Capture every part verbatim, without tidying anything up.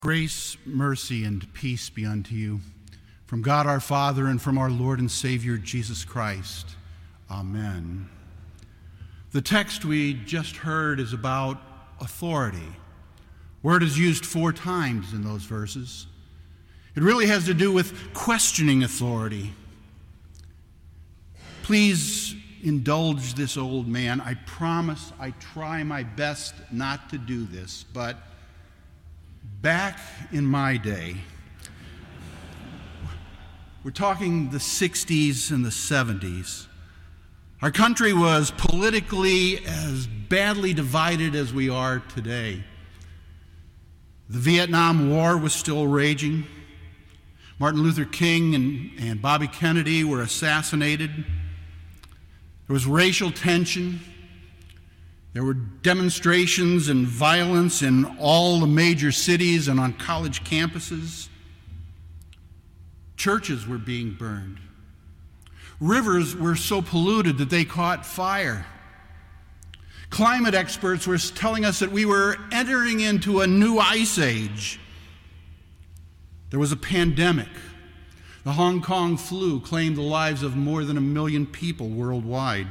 Grace, mercy, and peace be unto you from God our Father and from our Lord and Savior Jesus Christ. Amen. The text we just heard is about authority. Word is used four times in those verses. It really has to do with questioning authority. Please indulge this old man. I promise I try my best not to do this, but back in my day, we're talking the sixties and the seventies, our country was politically as badly divided as we are today. The Vietnam War was still raging. Martin Luther King and, and Bobby Kennedy were assassinated. There was racial tension. There were demonstrations and violence in all the major cities and on college campuses. Churches were being burned. Rivers were so polluted that they caught fire. Climate experts were telling us that we were entering into a new ice age. There was a pandemic. The Hong Kong flu claimed the lives of more than a million people worldwide.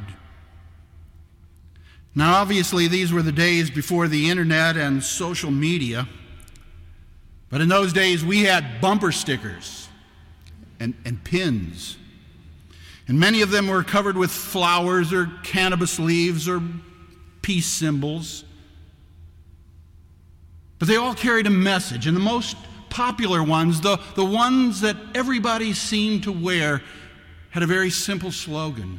Now, obviously, these were the days before the internet and social media. But in those days, we had bumper stickers and, and pins. And many of them were covered with flowers or cannabis leaves or peace symbols. But they all carried a message. And the most popular ones, the, the ones that everybody seemed to wear, had a very simple slogan: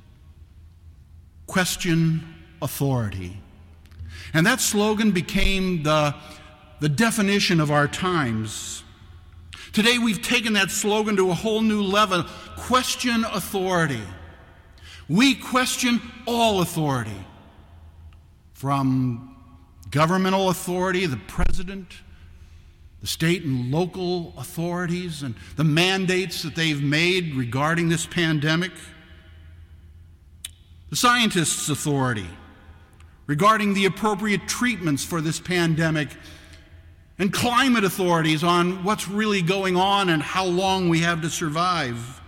question authority. And that slogan became the, the definition of our times. Today we've taken that slogan to a whole new level. Question authority. We question all authority. From governmental authority, the president, the state and local authorities, and the mandates that they've made regarding this pandemic. The scientists' authority regarding the appropriate treatments for this pandemic, and climate authorities on what's really going on and how long we have to survive.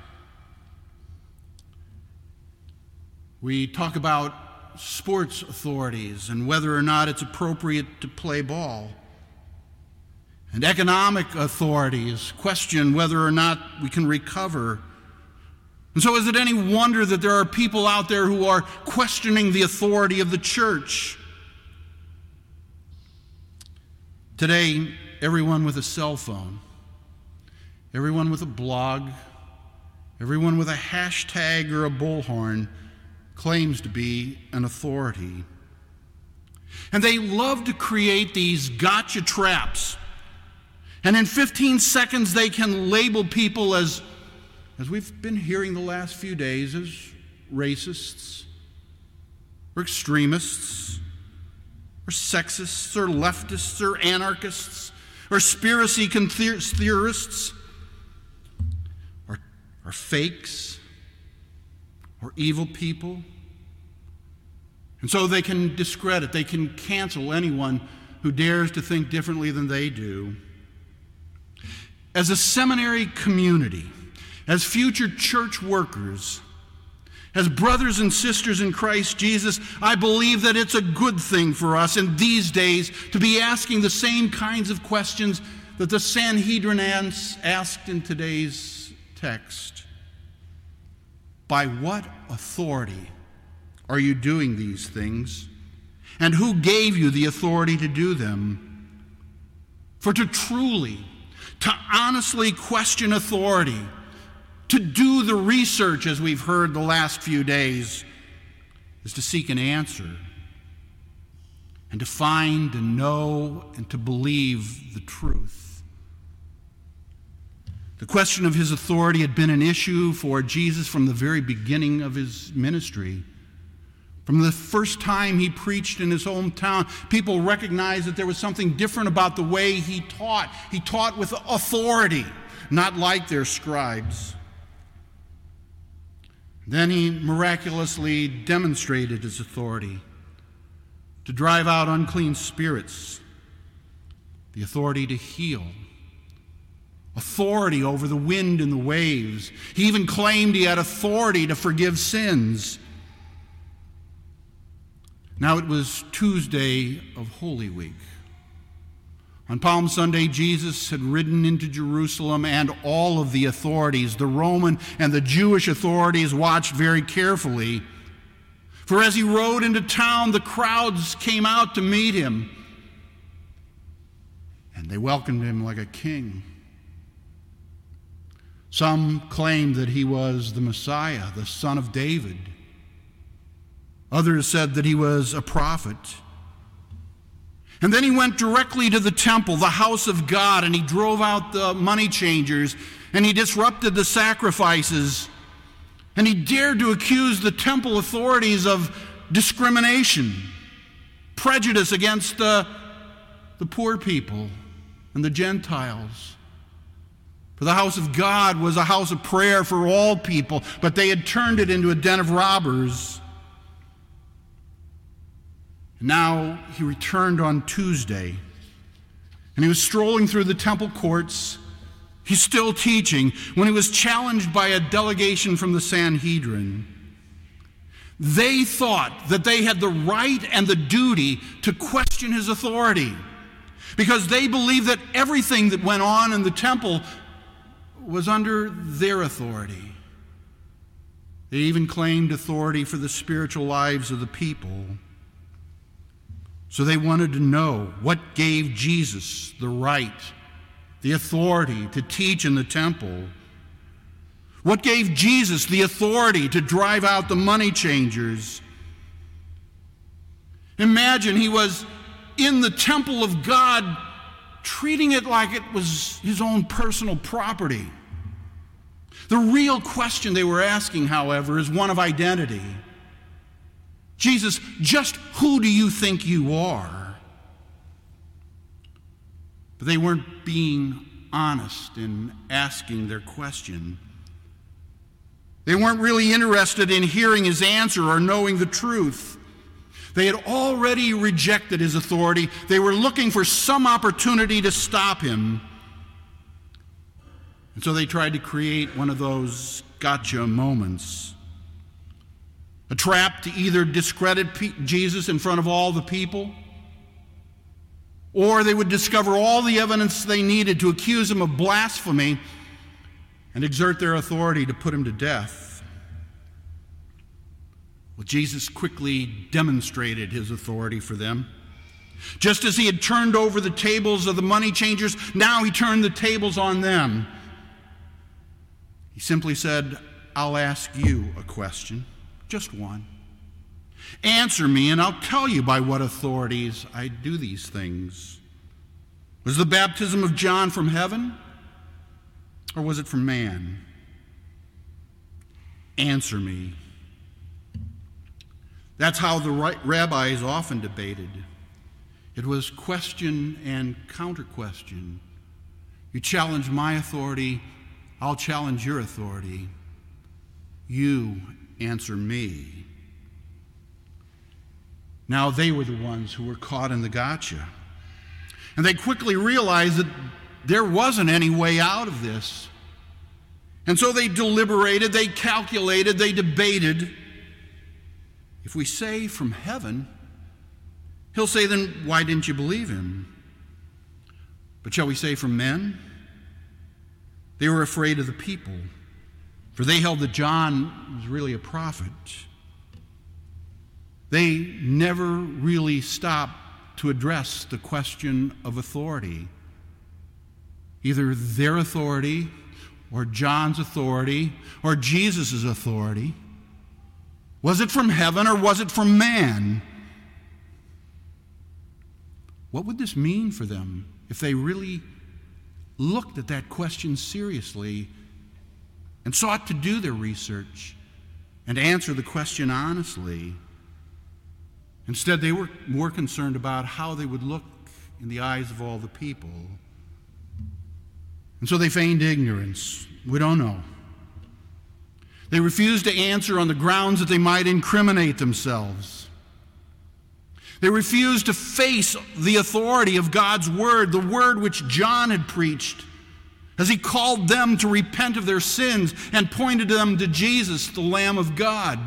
We talk about sports authorities and whether or not it's appropriate to play ball. And economic authorities question whether or not we can recover. And so is it any wonder that there are people out there who are questioning the authority of the church? Today, everyone with a cell phone, everyone with a blog, everyone with a hashtag or a bullhorn claims to be an authority. And they love to create these gotcha traps. And in fifteen seconds, they can label people as As we've been hearing the last few days, as racists, or extremists, or sexists, or leftists, or anarchists, or conspiracy theorists, or, or fakes, or evil people. And so they can discredit, they can cancel anyone who dares to think differently than they do. As a seminary community, as future church workers, as brothers and sisters in Christ Jesus, I believe that it's a good thing for us in these days to be asking the same kinds of questions that the Sanhedrin asked in today's text. By what authority are you doing these things? And who gave you the authority to do them? For to truly, to honestly question authority, to do the research, as we've heard the last few days, is to seek an answer and to find and know and to believe the truth. The question of his authority had been an issue for Jesus from the very beginning of his ministry. From the first time he preached in his hometown, people recognized that there was something different about the way he taught. He taught with authority, not like their scribes. Then he miraculously demonstrated his authority to drive out unclean spirits, the authority to heal, authority over the wind and the waves. He even claimed he had authority to forgive sins. Now it was Tuesday of Holy Week. On Palm Sunday, Jesus had ridden into Jerusalem, and all of the authorities, the Roman and the Jewish authorities, watched very carefully. For as he rode into town, the crowds came out to meet him, and they welcomed him like a king. Some claimed that he was the Messiah, the son of David. Others said that he was a prophet. And then he went directly to the temple, the house of God, and he drove out the money changers, and he disrupted the sacrifices, and he dared to accuse the temple authorities of discrimination, prejudice against the, the poor people and the Gentiles. For the house of God was a house of prayer for all people, but they had turned it into a den of robbers. Now he returned on Tuesday, and he was strolling through the temple courts. He's still teaching when he was challenged by a delegation from the Sanhedrin. They thought that they had the right and the duty to question his authority because they believed that everything that went on in the temple was under their authority. They even claimed authority for the spiritual lives of the people. So they wanted to know what gave Jesus the right, the authority to teach in the temple. What gave Jesus the authority to drive out the money changers? Imagine he was in the temple of God, treating it like it was his own personal property. The real question they were asking, however, is one of identity. Jesus, just who do you think you are? But they weren't being honest in asking their question. They weren't really interested in hearing his answer or knowing the truth. They had already rejected his authority. They were looking for some opportunity to stop him. And so they tried to create one of those gotcha moments. A trap to either discredit Jesus in front of all the people, or they would discover all the evidence they needed to accuse him of blasphemy and exert their authority to put him to death. Well, Jesus quickly demonstrated his authority for them. Just as he had turned over the tables of the money changers, now he turned the tables on them. He simply said, "I'll ask you a question. Just one. Answer me, and I'll tell you by what authorities I do these things. Was the baptism of John from heaven, or was it from man? Answer me." That's how the rabbis often debated. It was question and counter-question. You challenge my authority, I'll challenge your authority. You answer me. Now they were the ones who were caught in the gotcha. And they quickly realized that there wasn't any way out of this. And so they deliberated, they calculated, they debated. If we say from heaven, he'll say, then why didn't you believe him? But shall we say from men? They were afraid of the people, for they held that John was really a prophet. They never really stopped to address the question of authority. Either their authority, or John's authority, or Jesus' authority. Was it from heaven or was it from man? What would this mean for them if they really looked at that question seriously and sought to do their research and answer the question honestly? Instead, they were more concerned about how they would look in the eyes of all the people. And so they feigned ignorance. We don't know. They refused to answer on the grounds that they might incriminate themselves. They refused to face the authority of God's word, the word which John had preached, as he called them to repent of their sins and pointed them to Jesus, the Lamb of God.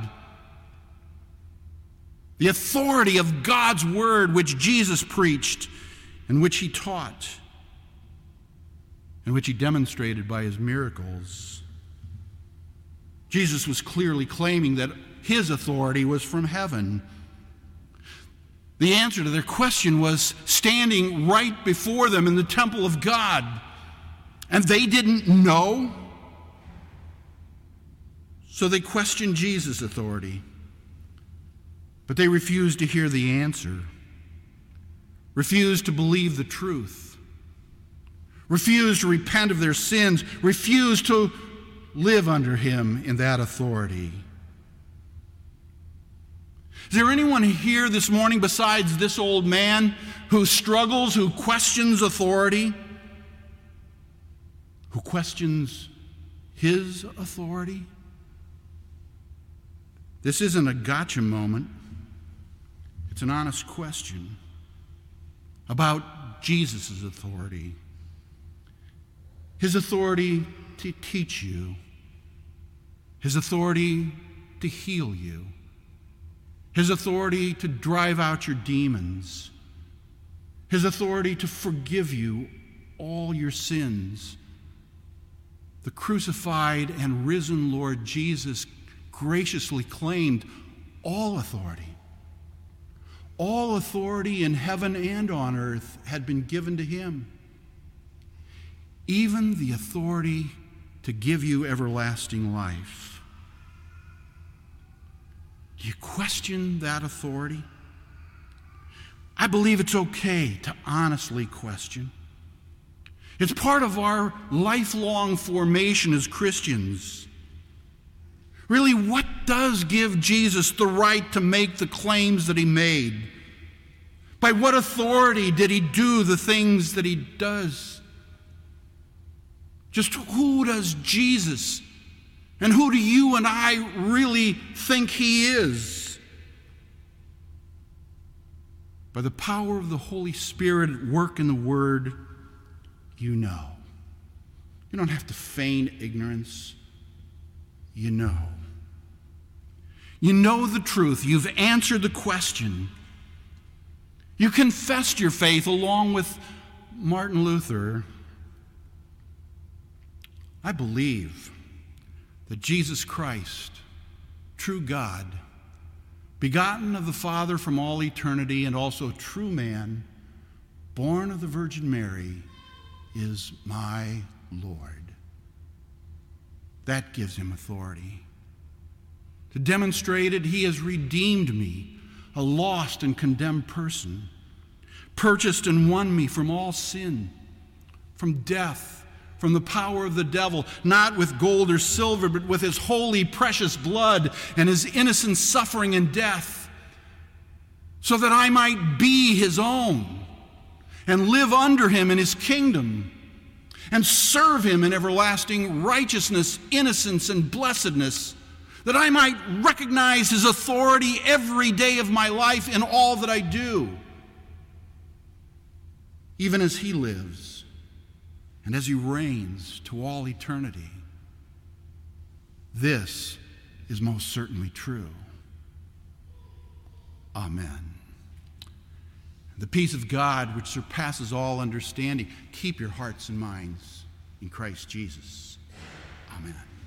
The authority of God's word which Jesus preached and which he taught and which he demonstrated by his miracles. Jesus was clearly claiming that his authority was from heaven. The answer to their question was standing right before them in the temple of God. And they didn't know. So they questioned Jesus' authority. But they refused to hear the answer, refused to believe the truth, refused to repent of their sins, refused to live under him in that authority. Is there anyone here this morning besides this old man who struggles, who questions authority, who questions his authority? This isn't a gotcha moment. It's an honest question about Jesus' authority. His authority to teach you. His authority to heal you. His authority to drive out your demons. His authority to forgive you all your sins. The crucified and risen Lord Jesus graciously claimed all authority. All authority in heaven and on earth had been given to him. Even the authority to give you everlasting life. Do you question that authority? I believe it's okay to honestly question. It's part of our lifelong formation as Christians. Really, what does give Jesus the right to make the claims that he made? By what authority did he do the things that he does? Just who does Jesus and who do you and I really think he is? By the power of the Holy Spirit at work in the Word, you know. You don't have to feign ignorance. You know. You know the truth. You've answered the question. You confessed your faith along with Martin Luther. I believe that Jesus Christ, true God, begotten of the Father from all eternity and also true man, born of the Virgin Mary, is my Lord. That gives him authority. To demonstrate it, he has redeemed me, a lost and condemned person, purchased and won me from all sin, from death, from the power of the devil, not with gold or silver, but with his holy, precious blood and his innocent suffering and death, so that I might be his own and live under him in his kingdom and serve him in everlasting righteousness, innocence, and blessedness, that I might recognize his authority every day of my life in all that I do, even as he lives and as he reigns to all eternity. This is most certainly true. Amen. The peace of God, which surpasses all understanding, keep your hearts and minds in Christ Jesus. Amen.